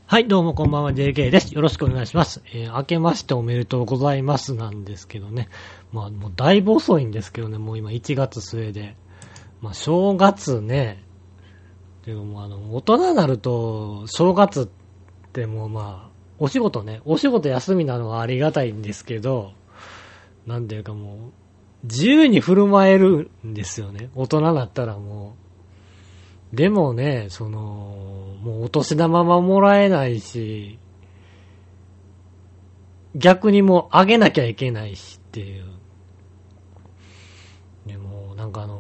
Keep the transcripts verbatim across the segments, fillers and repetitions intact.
はい、どうもこんばんは、ジェーケー です。よろしくお願いします。えー、明けましておめでとうございますなんですけどね。まあ、もうだいぶ遅いんですけどね、もう今いちがつ末で。まあ、正月ね。ていうかもうあの、大人になると、正月ってもうまあ、お仕事ね、お仕事休みなのはありがたいんですけど、なんていうかもう、自由に振る舞えるんですよね。大人になったらもう。でもね、その、もうお年玉ももらえないし、逆にもう上げなきゃいけないしっていう。でも、なんかあの、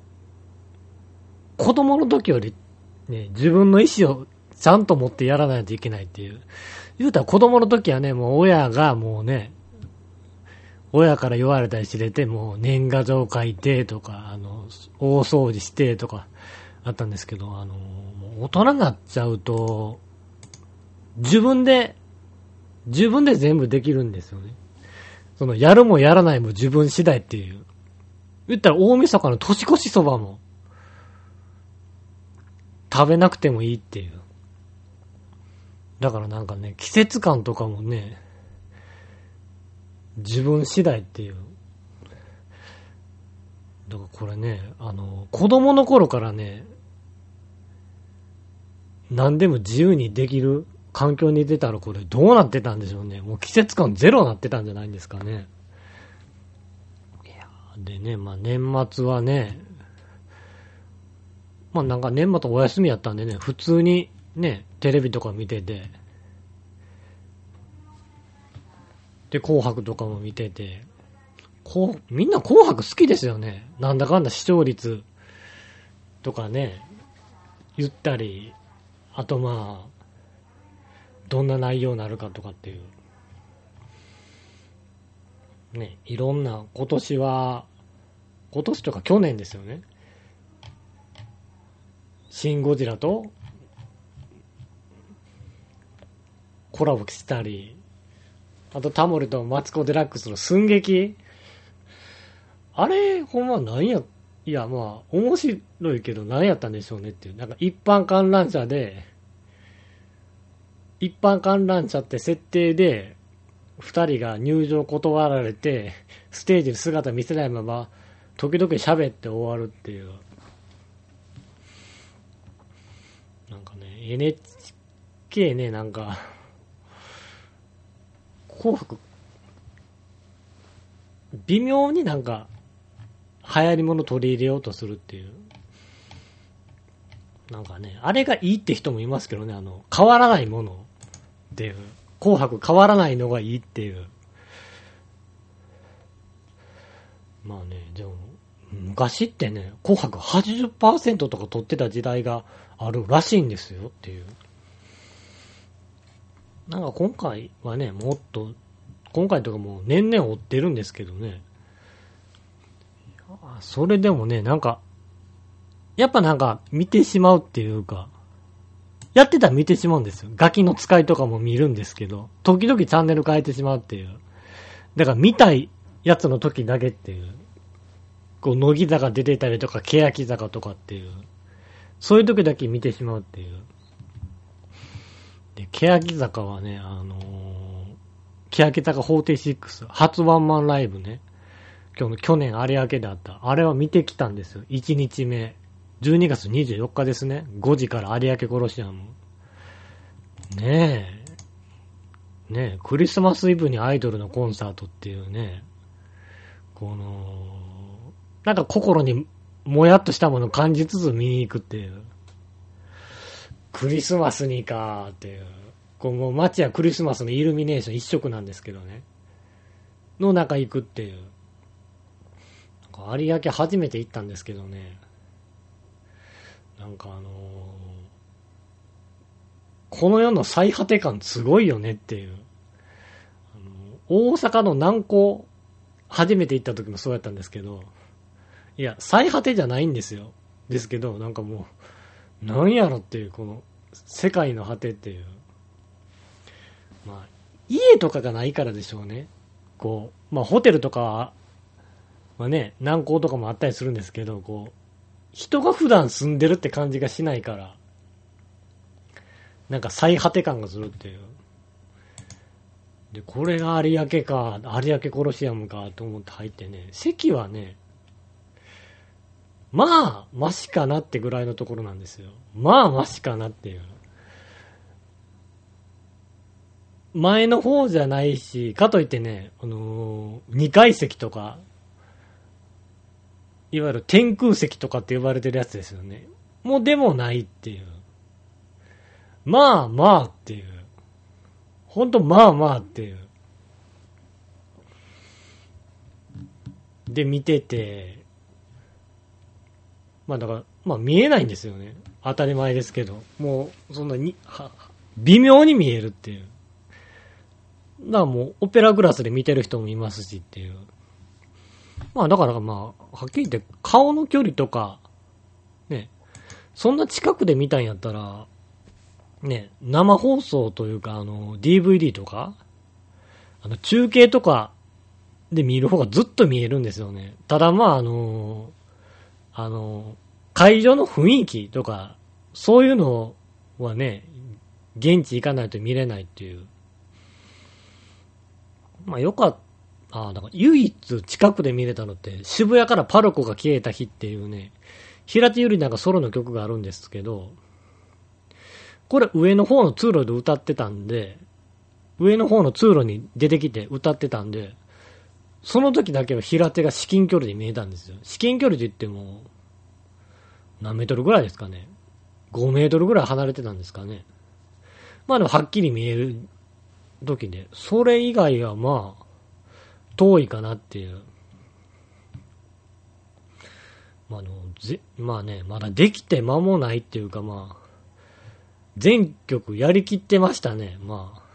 子供の時よりね、自分の意思をちゃんと持ってやらないといけないっていう。言うたら子供の時はね、もう親がもうね、親から言われたりしてて、もう年賀状書いてとか、あの、大掃除してとか、あったんですけど、あの、もう大人になっちゃうと、自分で、自分で全部できるんですよね。その、やるもやらないも自分次第っていう。言ったら大晦日の年越しそばも、食べなくてもいいっていう。だからなんかね、季節感とかもね、自分次第っていう。だからこれね、あの、子供の頃からね、何でも自由にできる環境に出たらこれどうなってたんでしょうね。もう季節感ゼロになってたんじゃないんですかね。いやでね、まあ年末はね、まあなんか年末お休みやったんでね、普通にね、テレビとか見てて、で、紅白とかも見てて、こう、みんな紅白好きですよね。なんだかんだ視聴率とかね、言ったり、あとまあ、どんな内容になるかとかっていう。ね、いろんな、今年は、今年とか去年ですよね。シン・ゴジラとコラボしたり、あとタモリとマツコ・デラックスの寸劇。あれ、ほんま何や、いやまあ、面白いけど何やったんでしょうねっていう。なんか一般観覧車で、一般観覧車って設定で、二人が入場断られて、ステージに姿見せないまま、時々喋って終わるっていう。なんかね、エヌエイチケー ね、なんか、紅白、微妙になんか、流行り物取り入れようとするっていう。なんかね、あれがいいって人もいますけどね、あの、変わらないものっていう。紅白変わらないのがいいっていう。まあね、でも、昔ってね、紅白はちじゅっパーセントとか取ってた時代があるらしいんですよっていう。なんか今回はね、もっと、今回とかもう年々追ってるんですけどね。それでもね、なんか、やっぱなんか見てしまうっていうか、やってたら見てしまうんですよ。ガキの使いとかも見るんですけど、時々チャンネル変えてしまうっていう。だから見たいやつの時だけっていう。こう、乃木坂出てたりとか、欅坂とかっていう。そういう時だけ見てしまうっていう。で、欅坂はね、あのー、欅坂フォーティーシックス初ワンマンライブね。今日の去年有明であった。あれは見てきたんですよ。いちにちめ。じゅうにがつにじゅうよっかですね。ごじから有明コロシアム。ねえ。ねえ、クリスマスイブにアイドルのコンサートっていうね。この、なんか心にもやっとしたものを感じつつ見に行くっていう。クリスマスにかーっていう。こうもう街はクリスマスのイルミネーション一色なんですけどね。の中行くっていう。有明初めて行ったんですけどね。なんかあのー、この世の最果て感すごいよねっていう。あのー、大阪の南港、初めて行った時もそうやったんですけど、いや、最果てじゃないんですよ。ですけど、なんかもう、なんやろっていう、この、世界の果てっていう。まあ、家とかがないからでしょうね。こう、まあホテルとかはね、南港とかもあったりするんですけど、こう、人が普段住んでるって感じがしないから、 なんか最果て感がするっていう。で、これが有明か、有明コロシアムかと思って入ってね、席はね、まあ、マシかなってぐらいのところなんですよ。まあ、マシかなっていう。前の方じゃないし、かといってね、あのー、にかい席とか、いわゆる天空席とかって呼ばれてるやつですよね。もうでもないっていう。まあまあっていう。ほんとまあまあっていう。で、見てて、まあだから、まあ見えないんですよね。当たり前ですけど。もう、そんなに、は、微妙に見えるっていう。だからもう、オペラグラスで見てる人もいますしっていう。まあだからまあ、はっきり言って顔の距離とか、ね、そんな近くで見たんやったら、ね、生放送というか、あの、ディーブイディー とか、あの、中継とかで見る方がずっと見えるんですよね。ただまあ、あの、あの、会場の雰囲気とか、そういうのはね、現地行かないと見れないっていう。まあよかった。ああ、だから唯一近くで見れたのって、渋谷からパルコが消えた日っていうね、平手友梨なんかソロの曲があるんですけど、これ上の方の通路で歌ってたんで、上の方の通路に出てきて歌ってたんで、その時だけは平手が至近距離で見えたんですよ。至近距離で言っても、何メートルぐらいですかね。ごメートルぐらい離れてたんですかね。まあでもはっきり見える時で、それ以外はまあ、遠いかなっていう。まあ、あのぜまあね、まだできて間もないっていうかまあ、全曲やりきってましたね。まあ、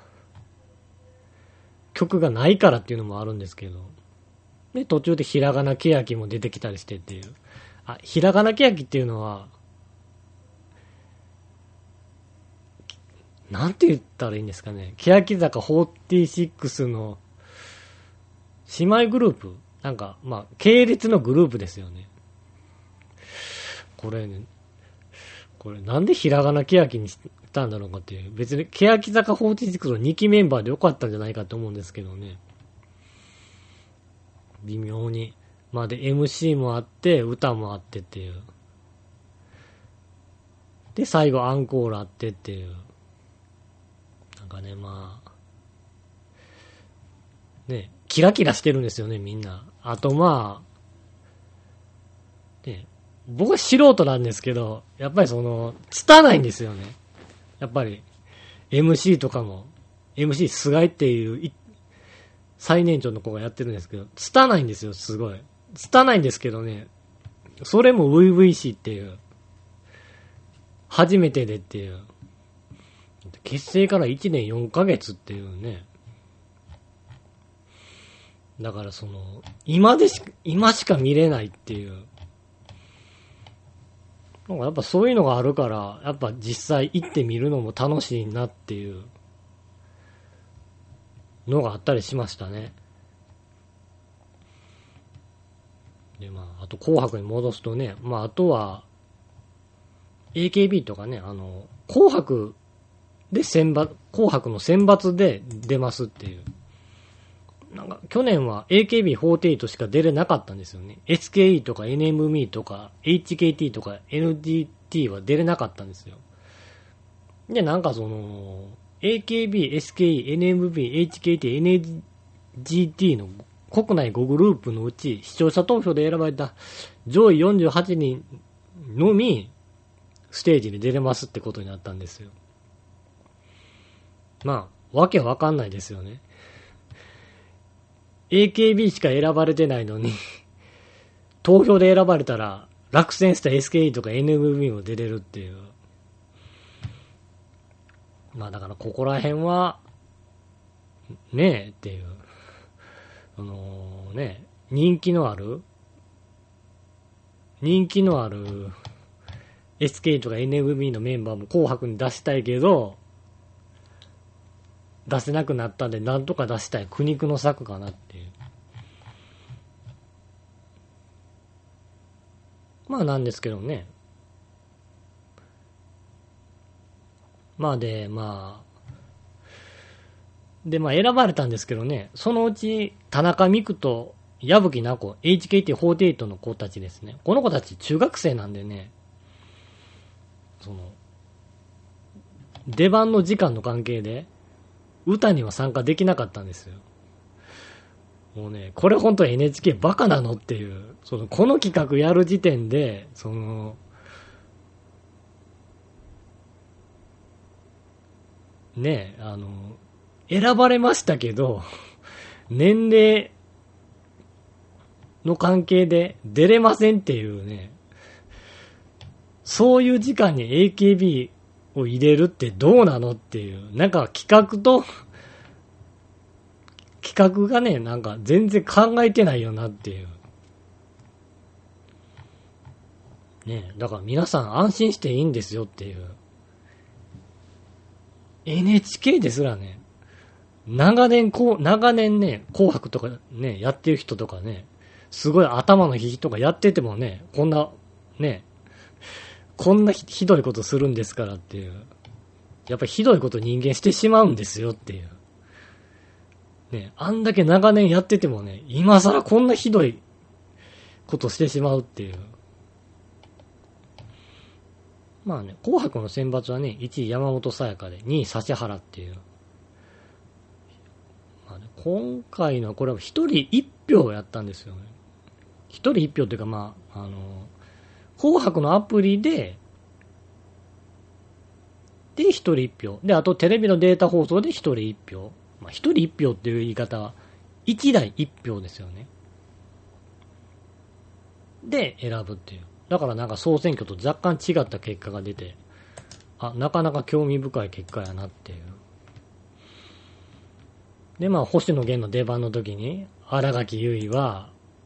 曲がないからっていうのもあるんですけど。で、途中でひらがなけやきも出てきたりしてっていう。あ、ひらがなけやきっていうのは、なんて言ったらいいんですかね。欅坂フォーティーシックスの姉妹グループなんか、まあ、系列のグループですよね。これね、これなんでひらがなけやきにしたんだろうかっていう。別に欅坂フォーティーシックスのにきメンバーでよかったんじゃないかと思うんですけどね。微妙に。まあで エムシー もあって、歌もあってっていう。で、最後アンコールあってっていう。なんかね、まあ、ね、キラキラしてるんですよね、みんな。あとまあ、ね、僕は素人なんですけど、やっぱりその、拙いんですよね。やっぱり、エムシー とかも、エムシー 菅井っていう最年長の子がやってるんですけど、拙いんですよ、すごい。拙いんですけどね、それも初々しいっていう。初めてでっていう。結成からいちねんよんかげつっていうね。だからその、今でし、今しか見れないっていう。なんかやっぱそういうのがあるから、やっぱ実際行ってみるのも楽しいなっていうのがあったりしましたね。で、まあ、あと紅白に戻すとね、まああとは、エーケービー とかね、あの、紅白で選抜、紅白の選抜で出ますっていう。なんか、去年は エーケービーフォーティーエイト しか出れなかったんですよね。エスケーイー とか エヌエムイー とか エイチケーティー とか エヌディーティー は出れなかったんですよ。で、なんかその、エーケービー、エスケーイー、エヌエムビー、エイチケーティー、エヌジーティー の国内ごグループのうち視聴者投票で選ばれた上位よんじゅうはちにんのみステージに出れますってことになったんですよ。まあ、わけわかんないですよね。エーケービー しか選ばれてないのに投票で選ばれたら落選した エスケーイー とか エヌエムビー も出れるっていう。まあだからここら辺はねえっていう。あのー、ね、人気のある人気のある エスケーイー とか エヌエムビー のメンバーも紅白に出したいけど出せなくなったんでなんとか出したい苦肉の策かなっていう。まあなんですけどね。 まあで、まあ、で、まあ選ばれたんですけどね、そのうち田中美久と矢吹奈子、エイチケーティーフォーティーエイト の子たちですね。この子たち中学生なんでね、その、出番の時間の関係で、歌には参加できなかったんですよ。もうね、これ本当 エヌエイチケー バカなのっていう、その、この企画やる時点で、その、ね、あの、選ばれましたけど、年齢の関係で出れませんっていうね、そういう時間に エーケービー を入れるってどうなのっていう、なんか企画と、企画がね、なんか全然考えてないよなっていう。ね、だから皆さん安心していいんですよっていう。エヌエイチケー ですらね、長年こう、長年ね、紅白とかね、やってる人とかね、すごい頭のいい人がやっててもね、こんな、ね、こんな ひ, ひどいことするんですからっていう。やっぱりひどいこと人間してしまうんですよっていう。ね、あんだけ長年やっててもね、今更こんなひどいことしてしまうっていう。まあね、紅白の選抜はね、いちい山本さやかで、にい指原っていう。まあね、今回のこれは一人一票やったんですよね。一人一票っていうかまあ、あの、紅白のアプリで、で一人一票。で、あとテレビのデータ放送で一人一票。まあ一人一票っていう言い方は、一台一票ですよね。で、選ぶっていう。だからなんか総選挙と若干違った結果が出て、あ、なかなか興味深い結果やなっていう。で、まあ、星野源の出番の時に、新垣結衣は、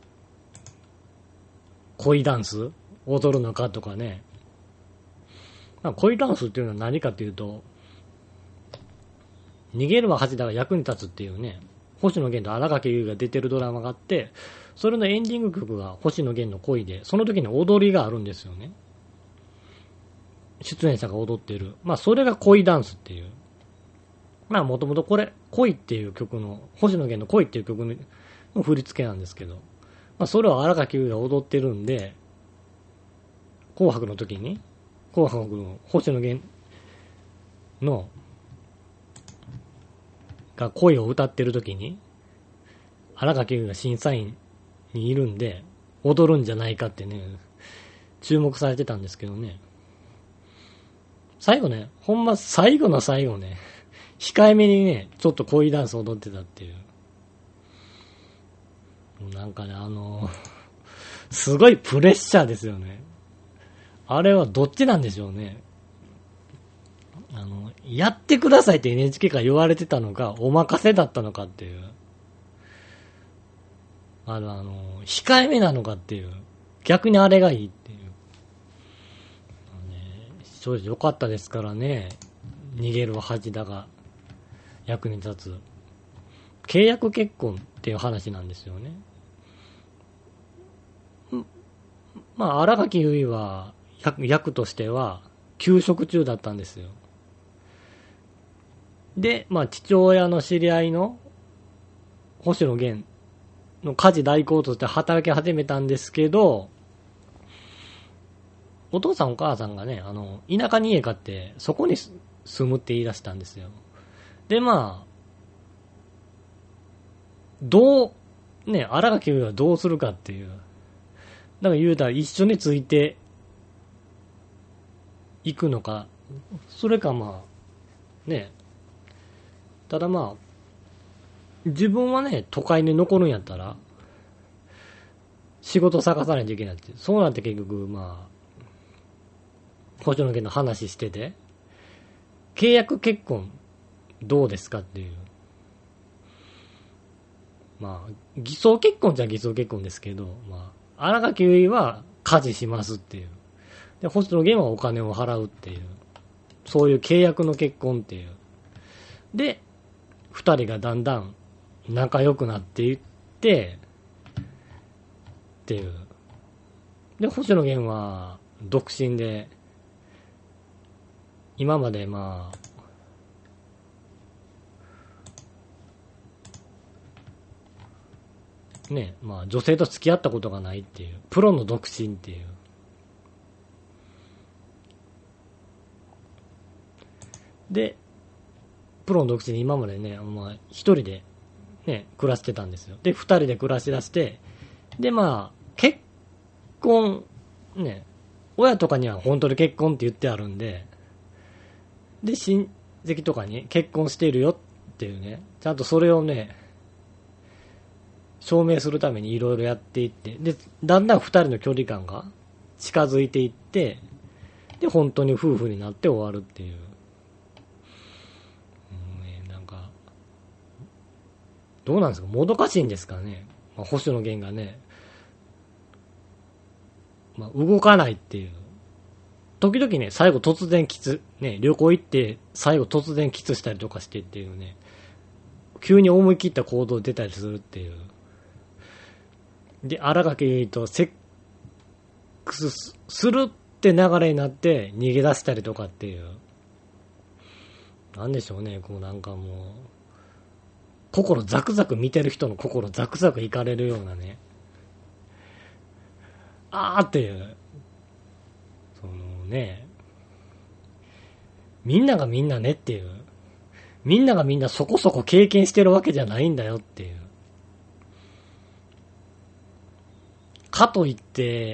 恋ダンス踊るのかとかね。まあ、恋ダンスっていうのは何かっていうと、逃げるは恥だが役に立つっていうね、星野源と新垣結衣が出てるドラマがあって、それのエンディング曲が星野源の恋で、その時に踊りがあるんですよね。出演者が踊ってる。まあ、それが恋ダンスっていう。まあ、もともとこれ、恋っていう曲の、星野源の恋っていう曲の振り付けなんですけど、まあ、それを新垣結衣が踊ってるんで、紅白の時に、紅白の星野源の、が恋を歌ってる時に、新垣結衣が審査員にいるんで、踊るんじゃないかってね、注目されてたんですけどね。最後ね、ほんま最後の最後ね、控えめにね、ちょっと恋ダンス踊ってたっていう。なんかね、あの、すごいプレッシャーですよね。あれはどっちなんでしょうね。あの、やってくださいって エヌエイチケー から言われてたのか、お任せだったのかっていう。あの、あの、控えめなのかっていう。逆にあれがいいっていう。ね、正直良かったですからね。逃げるは恥だが役に立つ。契約結婚っていう話なんですよね。まあ、新垣結衣は役、役としては休職中だったんですよ。で、まあ、父親の知り合いの星野源の家事代行として働き始めたんですけど、お父さんお母さんがね、あの、田舎に家買って、そこに住むって言い出したんですよ。で、まあ、どう、ね、新垣結衣はどうするかっていう。だから言うたら一緒についていくのか、それかまあ、ね、ただまあ、自分はね、都会に残るんやったら、仕事探さないといけないって。そうなって結局、まあ、星野源の話してて、契約結婚どうですかっていう。まあ、偽装結婚じゃ偽装結婚ですけど、まあ、新垣結衣は家事しますっていう。で、星野源はお金を払うっていう。そういう契約の結婚っていう。で、二人がだんだん仲良くなっていって、っていう。で、星野源は独身で、 今までまあ、ね、まあ女性と付き合ったことがないっていう、プロの独身っていう。で、プロの独身に今までね、まあ一人でね、暮らしてたんですよ。で、二人で暮らしだして、でまあ、結婚、ね、親とかには本当に結婚って言ってあるんで、で、親戚とかに結婚しているよっていうね、ちゃんとそれをね、証明するためにいろいろやっていって、で、だんだん二人の距離感が近づいていって、で、本当に夫婦になって終わるっていう。うんね、なんか、どうなんですか、もどかしいんですかね。まあ、星野源がね、まあ、動かないっていう。時々ね、最後突然キス、ね、旅行行って、最後突然キスしたりとかしてっていうね、急に思い切った行動出たりするっていう。で、荒垣結衣とセックスするって流れになって逃げ出したりとかっていう。なんでしょうね、こうなんかもう、心ザクザク見てる人の心ザクザクいかれるようなね。あーっていう。そのね、みんながみんなねっていう。みんながみんなそこそこ経験してるわけじゃないんだよっていう。かといって、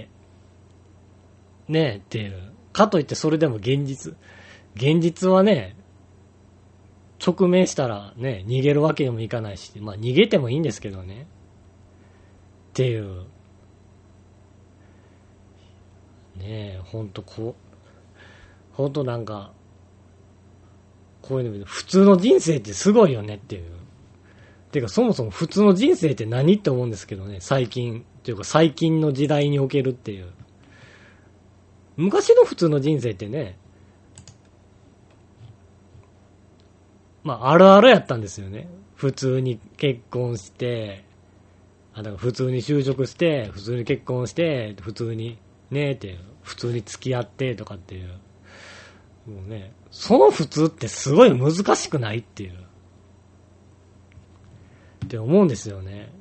ねえっていう。かといってそれでも現実。現実はね、直面したらね、逃げるわけにもいかないし、まあ逃げてもいいんですけどね。っていう。ねえ、ほんとこう、ほんとなんか、こういうの見ると普通の人生ってすごいよねっていう。てかそもそも普通の人生って何って思うんですけどね、最近。っていうか最近の時代におけるっていう。昔の普通の人生ってね、まあ、あるあるやったんですよね。普通に結婚して、あ、だから普通に就職して、普通に結婚して、普通にねって、普通に付き合ってとかっていう。もうね、その普通ってすごい難しくないっていう。って思うんですよね。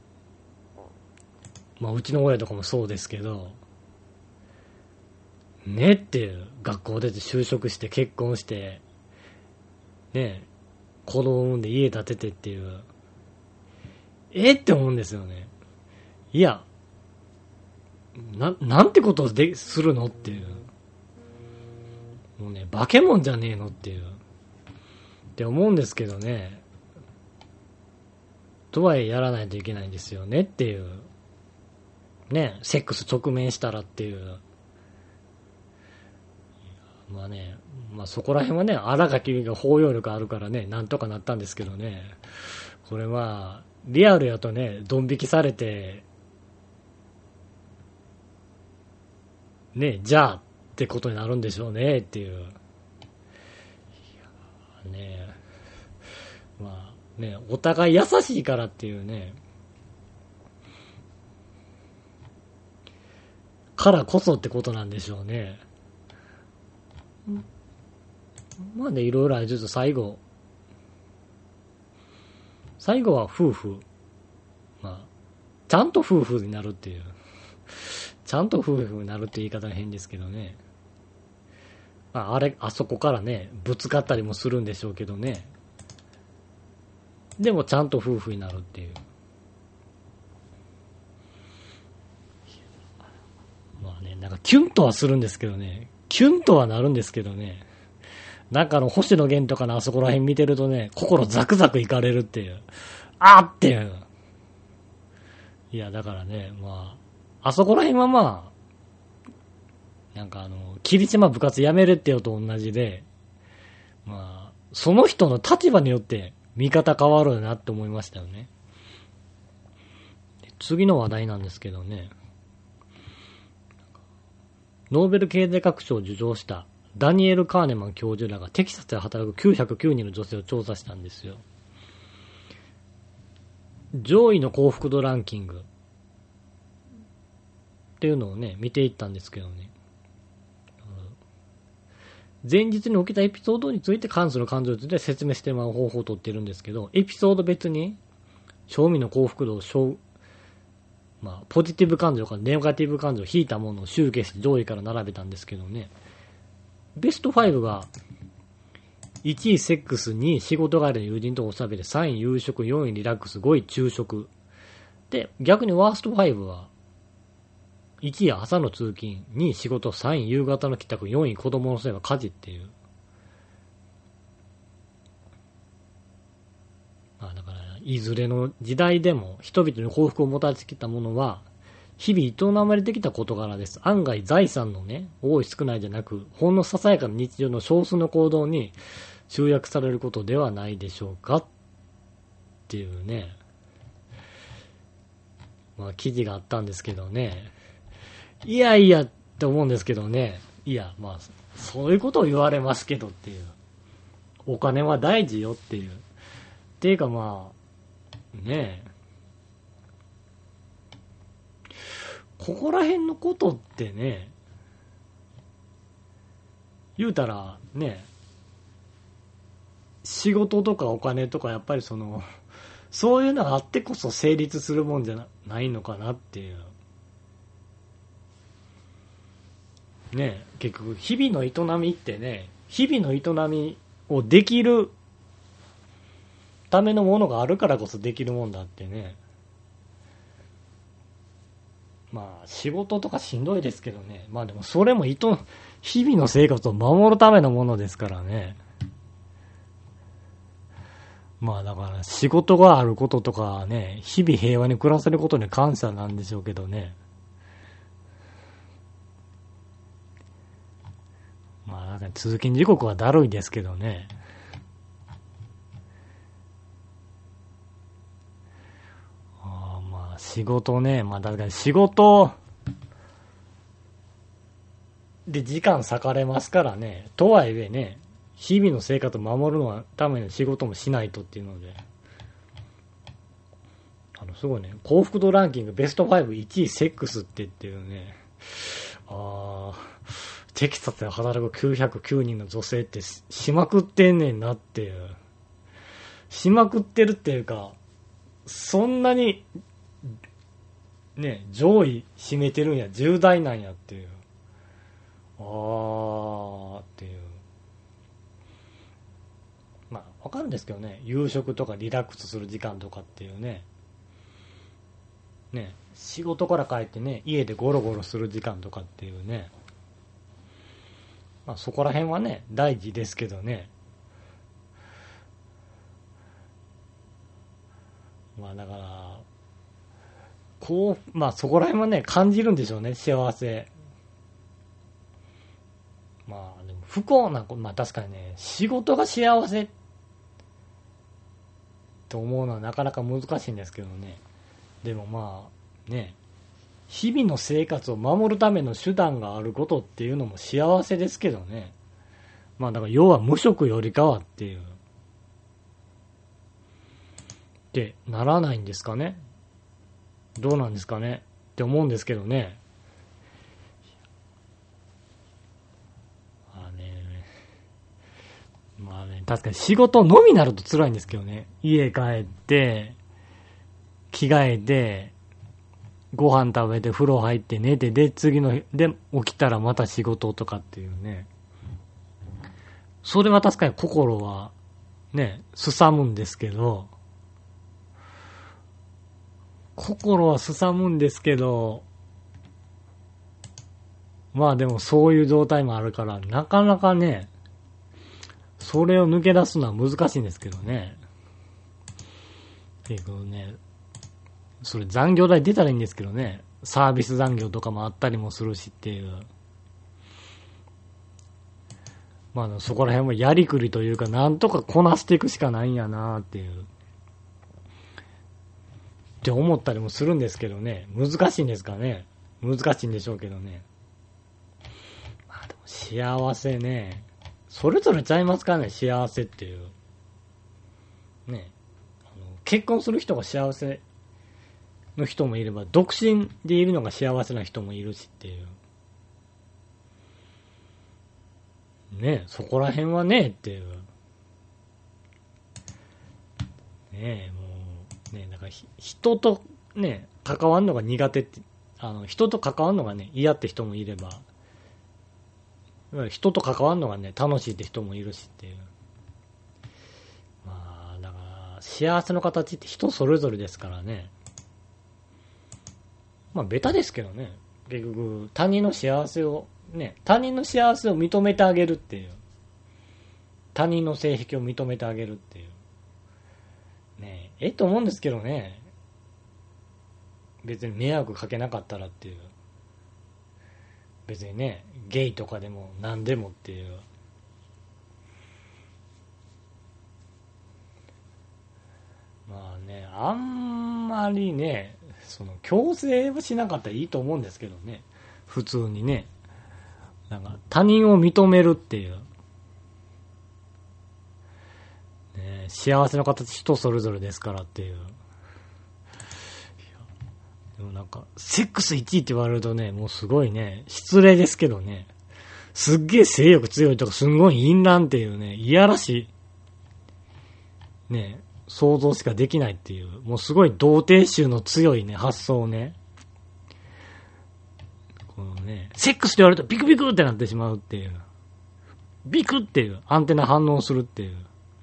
まあ、うちの親とかもそうですけど、ねっていう、学校出て就職して結婚して、ね、子供産んで家建ててっていう、えって思うんですよね。いや、な、なんてことをでするのっていう。もうね、化け物じゃねえのっていう。って思うんですけどね。とはいえやらないといけないんですよねっていう。ね、セックス直面したらっていう。まあね、まあそこら辺はね、荒垣が包容力あるからね、なんとかなったんですけどね。これまあ、リアルやとね、ドン引きされて、ね、じゃあってことになるんでしょうねっていう。いやね、まあね、お互い優しいからっていうね、からこそってことなんでしょうね。まあね、いろいろあると最後、最後は夫婦。まあ、ちゃんと夫婦になるっていう。ちゃんと夫婦になるって言い方は変ですけどね。まあ、あれ、あそこからね、ぶつかったりもするんでしょうけどね。でもちゃんと夫婦になるっていう。まあね、なんかキュンとはするんですけどね。キュンとはなるんですけどね。なんかあの、星野源とかのあそこら辺見てるとね、心ザクザクいかれるっていう。あーっていう。いや、だからね、まあ、あそこら辺はまあ、なんかあの、霧島部活やめるってよと同じで、まあ、その人の立場によって見方変わるなって思いましたよね。次の話題なんですけどね、ノーベル経済学賞を受賞したダニエル・カーネマン教授らがテキサスで働くきゅうひゃくきゅうにんの女性を調査したんですよ。上位の幸福度ランキングっていうのをね、見ていったんですけどね。 前日に起きたエピソードについて関する感情について説明してもらう方法をとってるんですけど、エピソード別に、賞味の幸福度を、まあ、ポジティブ感情からネガティブ感情を引いたものを集計して上位から並べたんですけどね、ベストごが、いちいセックス、にい仕事帰りの友人とおしゃべり、さんい夕食、よんいリラックス、ごい昼食。で、逆にワーストごは、いちい朝の通勤、にい仕事、さんい夕方の帰宅、よんい子供の世話、家事っていう。まあだから、いずれの時代でも人々に幸福をもたらしてきたものは、日々営まれてきた事柄です。案外財産のね、多い少ないじゃなく、ほんのささやかな日常の少数の行動に集約されることではないでしょうかっていうね、まあ記事があったんですけどね、いやいやって思うんですけどね、いやまあそういうことを言われますけどっていう、お金は大事よっていう、っていうかまあねえ、ここら辺のことってね、言うたらね、仕事とかお金とかやっぱりその、そういうのがあってこそ成立するもんじゃないのかなっていう。ね、結局日々の営みってね、日々の営みをできるためのものがあるからこそできるもんだってね。まあ仕事とかしんどいですけどね。まあでもそれも日々の生活を守るためのものですからね。まあだから仕事があることとかね、日々平和に暮らせることに感謝なんでしょうけどね。まあなんか通勤時刻はだるいですけどね。あまあ仕事ね、まあだから仕事で時間割かれますからね。とはいえね、日々の生活を守るのはための仕事もしないとっていうので。あの、すごいね。幸福度ランキングベストご、いちいセックスってっていうね。ああ、テキサスで働くきゅうひゃくきゅうにんの女性って し, しまくってんねんなっていう。しまくってるっていうか、そんなに、ね、上位占めてるんや、重大なんやっていう。あーっていう。まあ、わかるんですけどね。夕食とかリラックスする時間とかっていうね。ね、仕事から帰ってね、家でゴロゴロする時間とかっていうね。まあそこら辺はね、大事ですけどね。まあだから、こう、まあそこら辺はね、感じるんでしょうね、幸せ。まあでも不幸な、まあ確かにね、仕事が幸せと思うのはなかなか難しいんですけどね。でもまあ、ね、日々の生活を守るための手段があることっていうのも幸せですけどね。まあだから要は無職よりかはっていう。ってならないんですかね。どうなんですかねって思うんですけどね。まあね、まあね、確かに仕事のみなると辛いんですけどね。家帰って、着替えて、ご飯食べて風呂入って寝て、で次の日で起きたらまた仕事とかっていうね。それは確かに心はね、すさむんですけど、心はすさむんですけど、まあでもそういう状態もあるから、なかなかね、それを抜け出すのは難しいんですけどね。結構ね、それ残業代出たらいいんですけどね。サービス残業とかもあったりもするしっていう。まあそこら辺もやりくりというか、なんとかこなしていくしかないんやなっていう。って思ったりもするんですけどね。難しいんですかね。難しいんでしょうけどね。まあでも幸せね。それぞれちゃいますかね、幸せっていう。ね。あの結婚する人が幸せの人もいれば、独身でいるのが幸せな人もいるしっていう。 ね、そこら辺はね、っていう。ねえ、もう、ね、なんか人とね、関わるのが苦手って、あの、人と関わるのがね、嫌って人もいれば、人と関わるのがね、楽しいって人もいるしっていう。まあ、だから、幸せの形って人それぞれですからね。まあ、ベタですけどね。結局、他人の幸せを、ね、他人の幸せを認めてあげるっていう。他人の性癖を認めてあげるっていう。ねえ、ええと思うんですけどね。別に迷惑かけなかったらっていう。別にね、ゲイとかでも何でもっていう。まあね、あんまりね、その強制はしなかったらいいと思うんですけどね。普通にね。なんか他人を認めるっていう。ね、幸せの形人それぞれですからっていう。でもなんか、セックスいちいって言われるとね、もうすごいね、失礼ですけどね、すっげえ性欲強いとかすんごい淫乱っていうね、いやらしい、ね、想像しかできないっていう、もうすごい童貞臭の強いね、発想をね、このね、セックスって言われるとビクビクってなってしまうっていう、ビクっていう、アンテナ反応するっていう。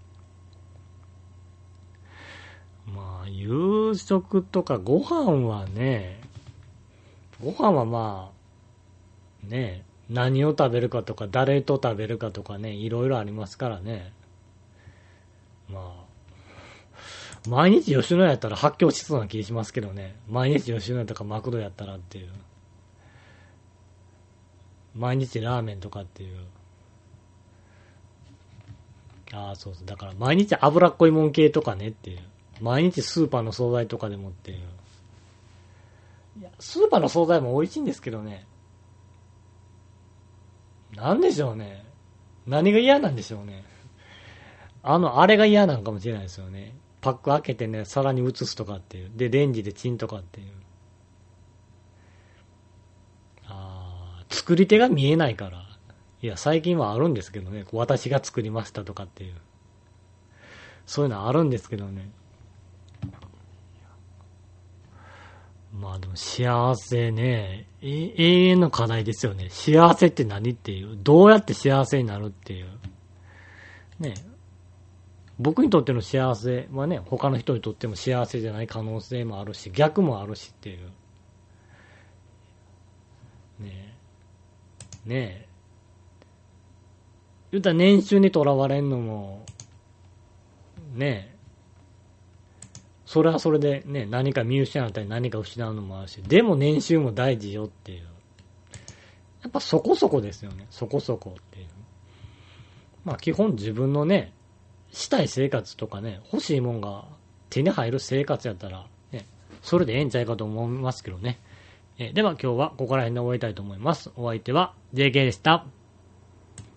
まあ、夕食とかご飯はね、ご飯はまあ、ね、何を食べるかとか、誰と食べるかとかね、いろいろありますからね。まあ、毎日吉野家やったら発狂しそうな気しますけどね。毎日吉野家とかマクドやったらっていう。毎日ラーメンとかっていう。ああ、そうそう。だから毎日脂っこいもん系とかねっていう。毎日スーパーの惣菜とかでもっていう。いや、スーパーの惣菜も美味しいんですけどね。なんでしょうね。何が嫌なんでしょうね。あの、あれが嫌なんかもしれないですよね。パック開けてね、皿に移すとかっていう。で、レンジでチンとかっていう。あー、作り手が見えないから。いや、最近はあるんですけどね。私が作りましたとかっていう。そういうのあるんですけどね。まあでも幸せね、永遠の課題ですよね。幸せって何っていう。どうやって幸せになるっていう。ね。僕にとっての幸せはね、他の人にとっても幸せじゃない可能性もあるし、逆もあるしっていう。ねえ。ねえ。言うたら年収にとらわれんのも、ねえ。それはそれでね、何か見失ったり何か失うのもあるし、でも年収も大事よっていう。やっぱそこそこですよね。そこそこっていう。まあ基本自分のね、したい生活とかね、欲しいもんが手に入る生活やったら、ね、それでええんちゃいかと思いますけどね。えでは今日はここら辺で終わりたいと思います。お相手は ジェーケー でした。